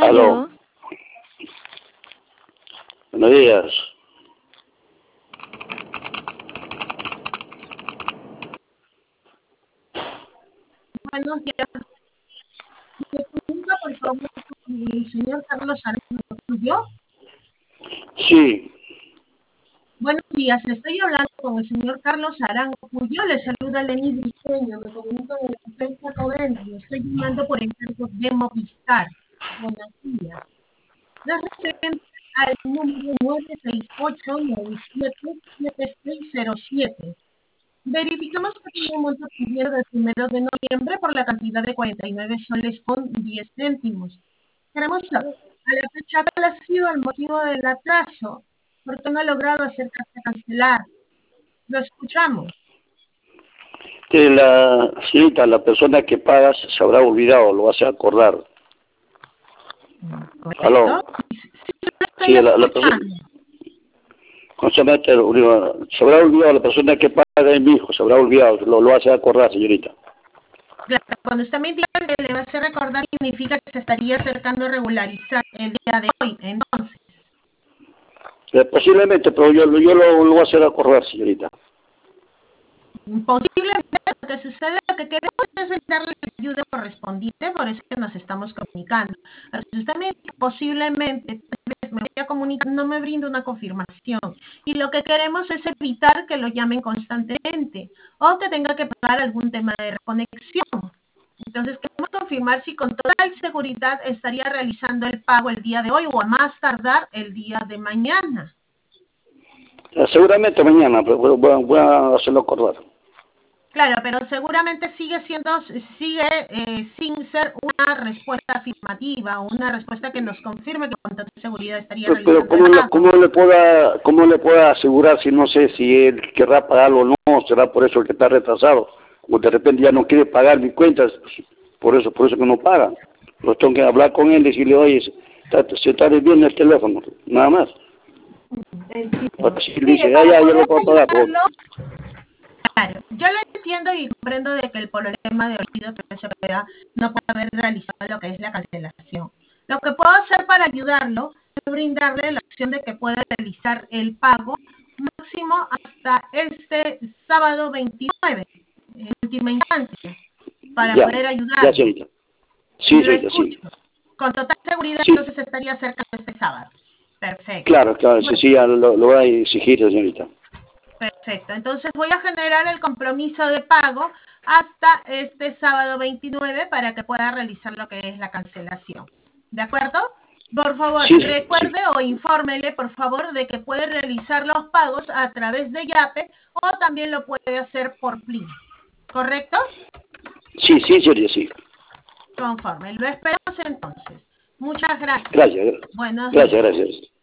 Aló, Aló, buenos días. Buenos días. ¿Me comunica, por favor, con el señor Carlos Arango Puyo? Sí, Buenos días, estoy hablando con el señor Carlos Arango Puyo. Le saluda Lenny Briceño, me comunico de la empresa Codensa. Le estoy llamando por encargo de Movistar. Buenos días. La referente al número 968-977607. Verificamos que tiene un monto pendiente del 1 de noviembre por la cantidad de 49 soles con 10 céntimos. Queremos saber, a la fecha, ¿cuál ha sido el motivo del atraso? ¿Por qué no ha logrado acercarse a cancelar? Lo escuchamos. que la señorita, la persona que paga se habrá olvidado, lo hace acordar. Aló, ¿Correcto? Sí, lo sí, estoy la persona, escuchando. se habrá olvidado, la persona que paga es mi hijo, se habrá olvidado, lo hace acordar, señorita. Claro, cuando usted me indica que le va a hacer recordar, significa que se estaría acercando a regularizar el día de hoy. Entonces, Posiblemente, pero yo lo voy a hacer acordar, señorita. posiblemente lo que sucede, lo que queremos es darle la ayuda correspondiente, por eso que nos estamos comunicando. Pero si usted me dice posiblemente, tal vez me voy a comunicar, no me brinda una confirmación. Y lo que queremos es evitar que lo llamen constantemente o que tenga que pagar algún tema de reconexión. Entonces, queremos confirmar si con total seguridad estaría realizando el pago el día de hoy o a más tardar el día de mañana. Seguramente mañana, pero voy a hacerlo acordar. Claro, pero seguramente sigue sin ser una respuesta afirmativa o una respuesta que nos confirme que con total seguridad estaría Pero realizando el pago. ¿cómo le pueda asegurar si no sé si él querrá pagarlo o no? ¿Será por eso que está retrasado? O de repente ya no quiere pagar mis cuentas, por eso que no paga. Pues tengo que hablar con él y decirle, oye, se está desviando el teléfono, nada más. Entiendo. Ahora si él Mire, dice, para ya poder lo puedo pagar, pues, ayudarlo, claro, yo lo entiendo y comprendo de que el problema de olvido que se pueda no puede haber realizado lo que es la cancelación. Lo que puedo hacer para ayudarlo es brindarle la opción de que pueda realizar el pago máximo hasta este sábado 29, en última instancia, para ya, poder ya, ayudarlo. señorita. Sí, Lo señorita, sí. escucho. Con total seguridad, Sí, entonces estaría cerca de este sábado. Perfecto. claro, sí, Bueno, sí, ya lo voy a exigir, señorita. perfecto. Entonces voy a generar el compromiso de pago hasta este sábado 29 para que pueda realizar lo que es la cancelación. ¿De acuerdo? Por favor, Sí, sí. recuerde o infórmele, por favor, de que puede realizar los pagos a través de Yape o también lo puede hacer por Plin. ¿Correcto? Sí, sí, señorita, sí. Conforme. Lo esperamos entonces. Muchas gracias. Gracias, Buenos gracias, días. gracias.